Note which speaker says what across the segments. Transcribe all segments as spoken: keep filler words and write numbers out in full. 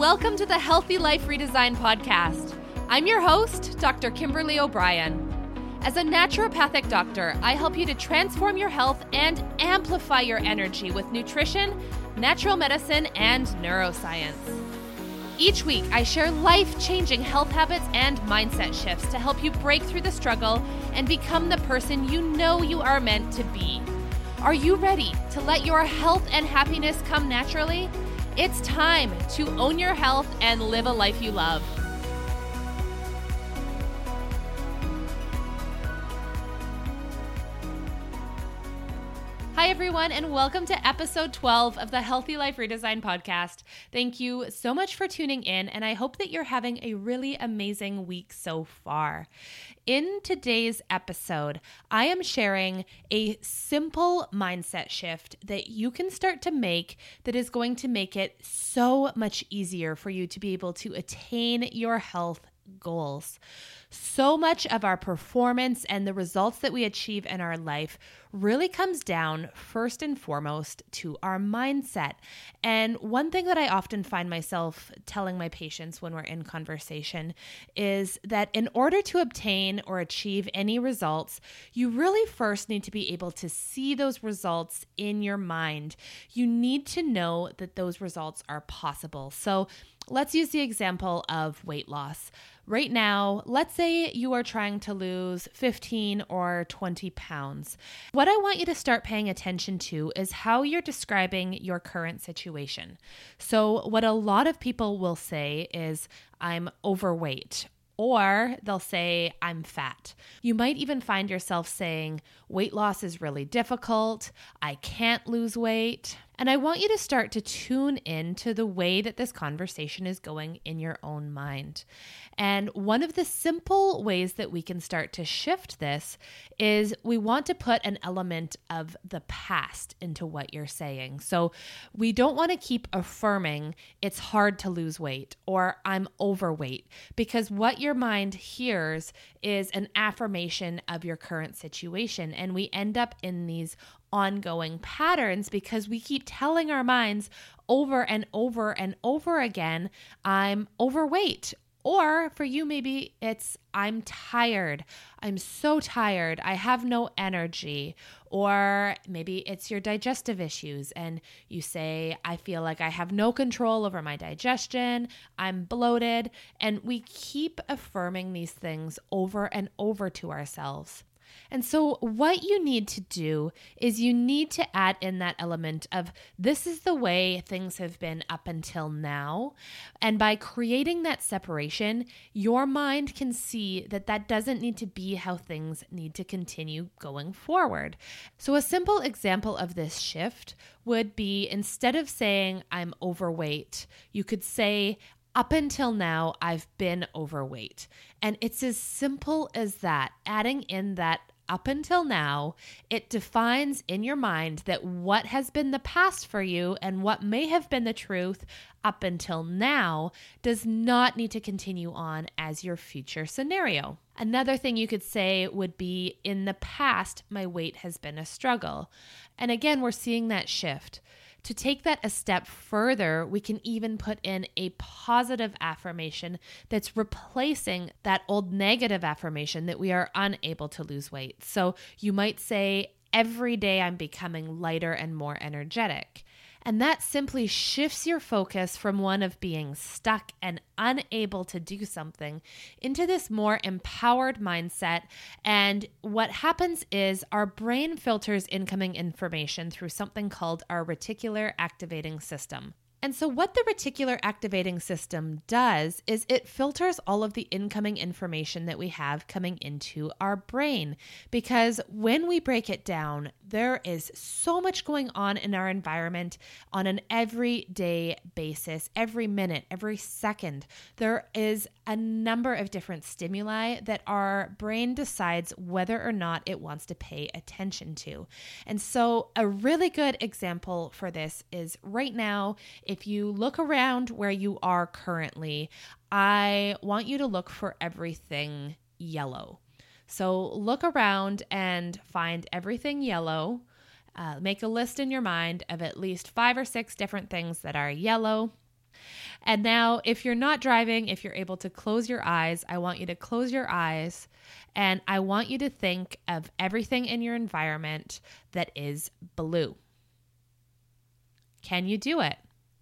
Speaker 1: Welcome to the Healthy Life Redesign podcast. I'm your host, Doctor Kimberly O'Brien. As a naturopathic doctor, I help you to transform your health and amplify your energy with nutrition, natural medicine, and neuroscience. Each week, I share life-changing health habits and mindset shifts to help you break through the struggle and become the person you know you are meant to be. Are you ready to let your health and happiness come naturally? It's time to own your health and live a life you love. Hi, everyone, and welcome to episode twelve of the Healthy Life Redesign podcast. Thank you so much for tuning in, and I hope that you're having a really amazing week so far. In today's episode, I am sharing a simple mindset shift that you can start to make that is going to make it so much easier for you to be able to attain your health goals. So much of our performance and the results that we achieve in our life really comes down first and foremost to our mindset. And one thing that I often find myself telling my patients when we're in conversation is that in order to obtain or achieve any results, you really first need to be able to see those results in your mind. You need to know that those results are possible. So let's use the example of weight loss. Right now, let's say you are trying to lose fifteen or twenty pounds. What I want you to start paying attention to is how you're describing your current situation. So what a lot of people will say is, I'm overweight, or they'll say, I'm fat. You might even find yourself saying, weight loss is really difficult, I can't lose weight. And I want you to start to tune in to the way that this conversation is going in your own mind. And one of the simple ways that we can start to shift this is we want to put an element of the past into what you're saying. So we don't want to keep affirming it's hard to lose weight or I'm overweight, because what your mind hears is an affirmation of your current situation. And we end up in these ongoing patterns because we keep telling our minds over and over and over again, I'm overweight. Or for you, maybe it's, I'm tired. I'm so tired. I have no energy. Or maybe it's your digestive issues and you say, I feel like I have no control over my digestion. I'm bloated. And we keep affirming these things over and over to ourselves. And so what you need to do is you need to add in that element of this is the way things have been up until now. And by creating that separation, your mind can see that that doesn't need to be how things need to continue going forward. So a simple example of this shift would be, instead of saying I'm overweight, you could say, up until now, I've been overweight. And it's as simple as that. Adding in that up until now, it defines in your mind that what has been the past for you and what may have been the truth up until now does not need to continue on as your future scenario. Another thing you could say would be, in the past, my weight has been a struggle. And again, we're seeing that shift. To take that a step further, we can even put in a positive affirmation that's replacing that old negative affirmation that we are unable to lose weight. So you might say, every day I'm becoming lighter and more energetic. And that simply shifts your focus from one of being stuck and unable to do something into this more empowered mindset. And what happens is our brain filters incoming information through something called our reticular activating system. And so what the reticular activating system does is it filters all of the incoming information that we have coming into our brain. Because when we break it down, there is so much going on in our environment on an everyday basis, every minute, every second. There is a number of different stimuli that our brain decides whether or not it wants to pay attention to. And so a really good example for this is right now, if you look around where you are currently, I want you to look for everything yellow. So look around and find everything yellow. Uh, make a list in your mind of at least five or six different things that are yellow. And now if you're not driving, if you're able to close your eyes, I want you to close your eyes and I want you to think of everything in your environment that is blue. Can you do it?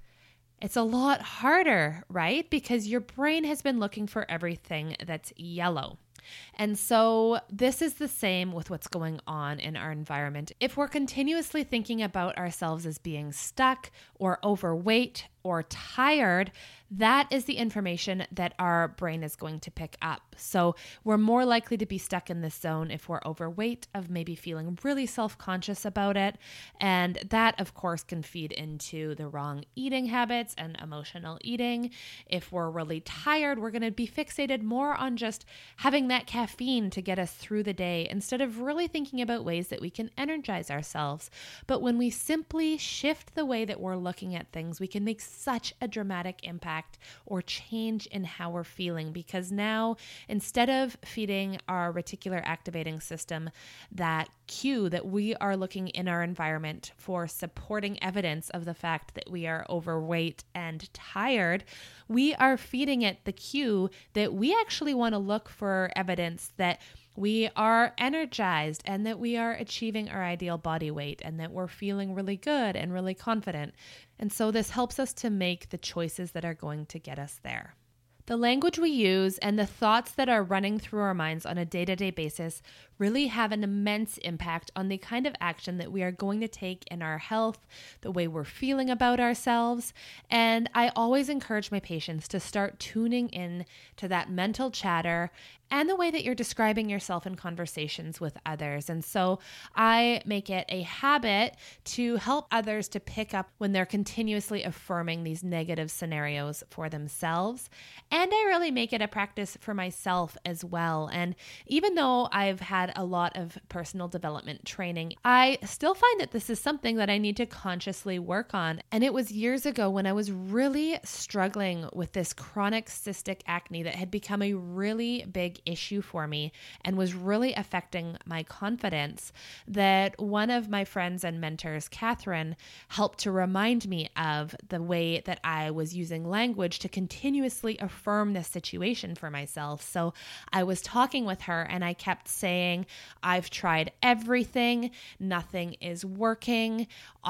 Speaker 1: It's a lot harder, right? Because your brain has been looking for everything that's yellow. And so this is the same with what's going on in our environment. If we're continuously thinking about ourselves as being stuck or overweight or tired, that is the information that our brain is going to pick up. So we're more likely to be stuck in this zone if we're overweight, of maybe feeling really self-conscious about it. And that, of course, can feed into the wrong eating habits and emotional eating. If we're really tired, we're going to be fixated more on just having that caffeine to get us through the day instead of really thinking about ways that we can energize ourselves. But when we simply shift the way that we're looking at things, we can make such a dramatic impact or change in how we're feeling, because now instead of feeding our reticular activating system that cue that we are looking in our environment for supporting evidence of the fact that we are overweight and tired, we are feeding it the cue that we actually want to look for evidence that we are energized and that we are achieving our ideal body weight and that we're feeling really good and really confident. And so this helps us to make the choices that are going to get us there. The language we use and the thoughts that are running through our minds on a day-to-day basis really have an immense impact on the kind of action that we are going to take in our health, the way we're feeling about ourselves. And I always encourage my patients to start tuning in to that mental chatter and the way that you're describing yourself in conversations with others. And so I make it a habit to help others to pick up when they're continuously affirming these negative scenarios for themselves. And I really make it a practice for myself as well. And even though I've had a lot of personal development training, I still find that this is something that I need to consciously work on. And it was years ago when I was really struggling with this chronic cystic acne that had become a really big issue for me and was really affecting my confidence, that one of my friends and mentors, Catherine, helped to remind me of the way that I was using language to continuously affirm this situation for myself. So I was talking with her and I kept saying, I've tried everything, nothing is working.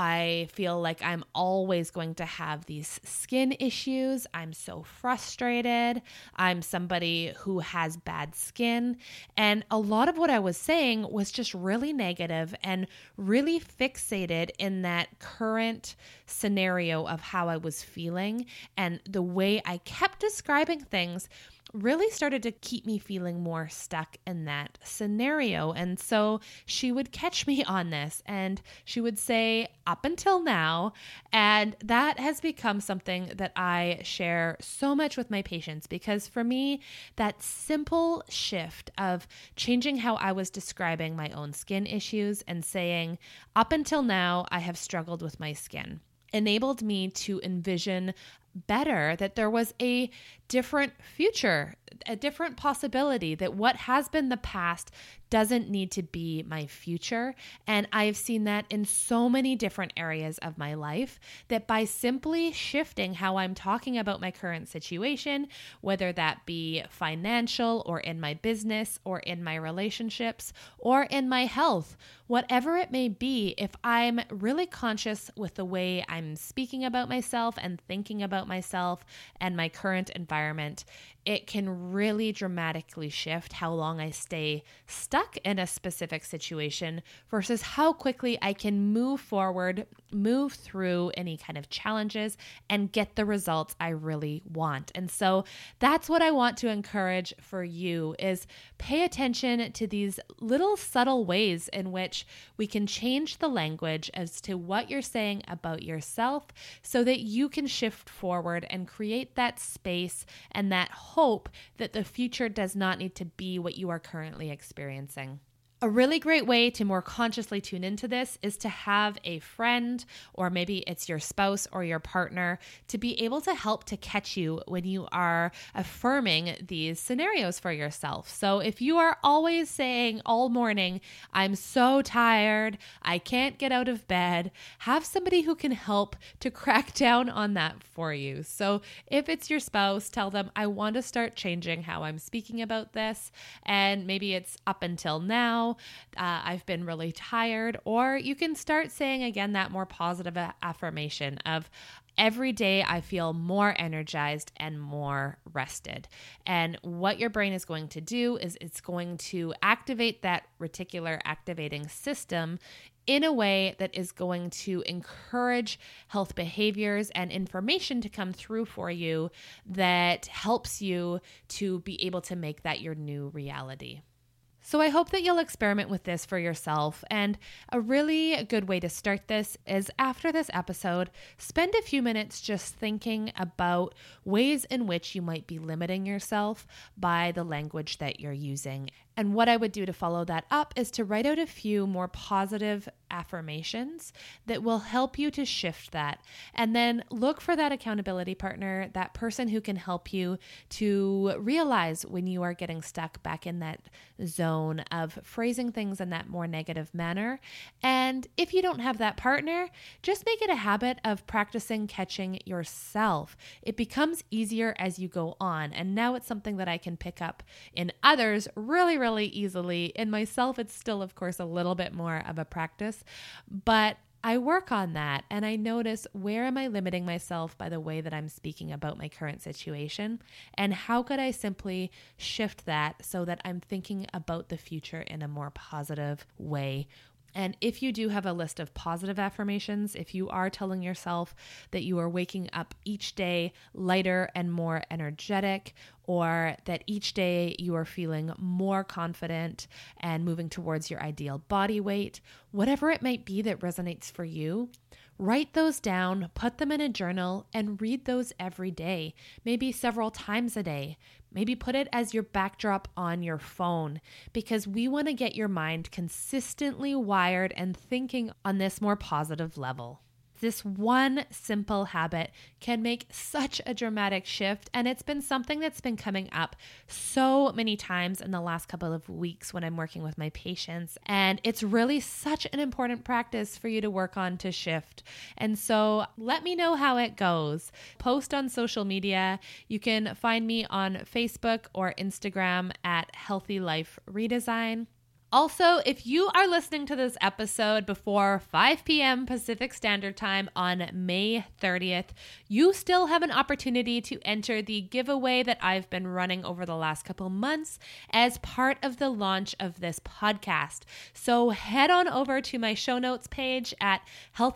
Speaker 1: I feel like I'm always going to have these skin issues. I'm so frustrated. I'm somebody who has bad skin. And a lot of what I was saying was just really negative and really fixated in that current scenario of how I was feeling. And the way I kept describing things really started to keep me feeling more stuck in that scenario. And so she would catch me on this and she would say, up until now, and that has become something that I share so much with my patients, because for me, that simple shift of changing how I was describing my own skin issues and saying, up until now, I have struggled with my skin, enabled me to envision better that there was a different future, a different possibility, that what has been the past doesn't need to be my future. And I've seen that in so many different areas of my life, that by simply shifting how I'm talking about my current situation, whether that be financial or in my business or in my relationships or in my health, whatever it may be, if I'm really conscious with the way I'm speaking about myself and thinking about myself and my current environment, it can really dramatically shift how long I stay stuck in a specific situation versus how quickly I can move forward, move through any kind of challenges and get the results I really want. And so that's what I want to encourage for you, is pay attention to these little subtle ways in which we can change the language as to what you're saying about yourself so that you can shift forward and create that space and that hope that the future does not need to be what you are currently experiencing. A really great way to more consciously tune into this is to have a friend, or maybe it's your spouse or your partner, to be able to help to catch you when you are affirming these scenarios for yourself. So if you are always saying all morning, I'm so tired, I can't get out of bed, have somebody who can help to crack down on that for you. So if it's your spouse, tell them, I want to start changing how I'm speaking about this. And maybe it's up until now. Uh, I've been really tired. Or you can start saying again that more positive affirmation of every day I feel more energized and more rested. And what your brain is going to do is it's going to activate that reticular activating system in a way that is going to encourage health behaviors and information to come through for you that helps you to be able to make that your new reality. So I hope that you'll experiment with this for yourself. And a really good way to start this is after this episode, spend a few minutes just thinking about ways in which you might be limiting yourself by the language that you're using. And what I would do to follow that up is to write out a few more positive affirmations that will help you to shift that. And then look for that accountability partner, that person who can help you to realize when you are getting stuck back in that zone of phrasing things in that more negative manner. And if you don't have that partner, just make it a habit of practicing catching yourself. It becomes easier as you go on. And now it's something that I can pick up in others really, really really easily. In myself, it's still, of course, a little bit more of a practice, but I work on that and I notice where am I limiting myself by the way that I'm speaking about my current situation, and how could I simply shift that so that I'm thinking about the future in a more positive way. And if you do have a list of positive affirmations, if you are telling yourself that you are waking up each day lighter and more energetic, or that each day you are feeling more confident and moving towards your ideal body weight, whatever it might be that resonates for you, write those down, put them in a journal, and read those every day, maybe several times a day. Maybe put it as your backdrop on your phone, because we want to get your mind consistently wired and thinking on this more positive level. This one simple habit can make such a dramatic shift, and it's been something that's been coming up so many times in the last couple of weeks when I'm working with my patients, and it's really such an important practice for you to work on to shift. And so let me know how it goes. Post on social media. You can find me on Facebook or Instagram at Healthy Life Redesign. Also, if you are listening to this episode before five p.m. Pacific Standard Time on May thirtieth, you still have an opportunity to enter the giveaway that I've been running over the last couple months as part of the launch of this podcast. So head on over to my show notes page at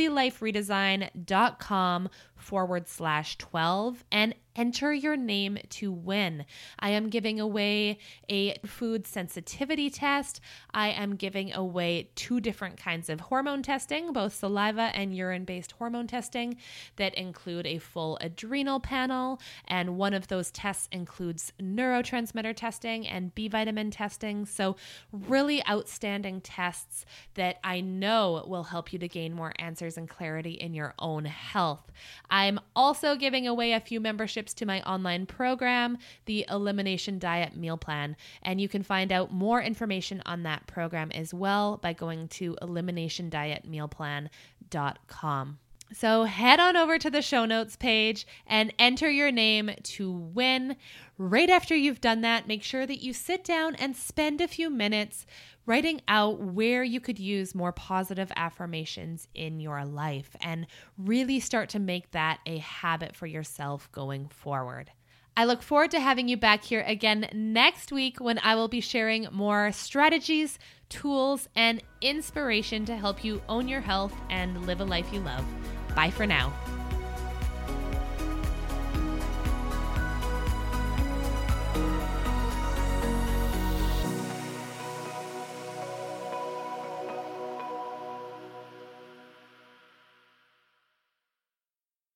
Speaker 1: healthyliferedesign.com forward slash 12 and enter your name to win. I am giving away a food sensitivity test. I am giving away two different kinds of hormone testing, both saliva and urine-based hormone testing that include a full adrenal panel. And one of those tests includes neurotransmitter testing and B vitamin testing. So really outstanding tests that I know will help you to gain more answers and clarity in your own health. I'm also giving away a few memberships to my online program, the Elimination Diet Meal Plan. And you can find out more information on that program as well by going to elimination diet meal plan dot com. So head on over to the show notes page and enter your name to win. Right after you've done that, make sure that you sit down and spend a few minutes writing out where you could use more positive affirmations in your life and really start to make that a habit for yourself going forward. I look forward to having you back here again next week when I will be sharing more strategies, tools, and inspiration to help you own your health and live a life you love. Bye for now.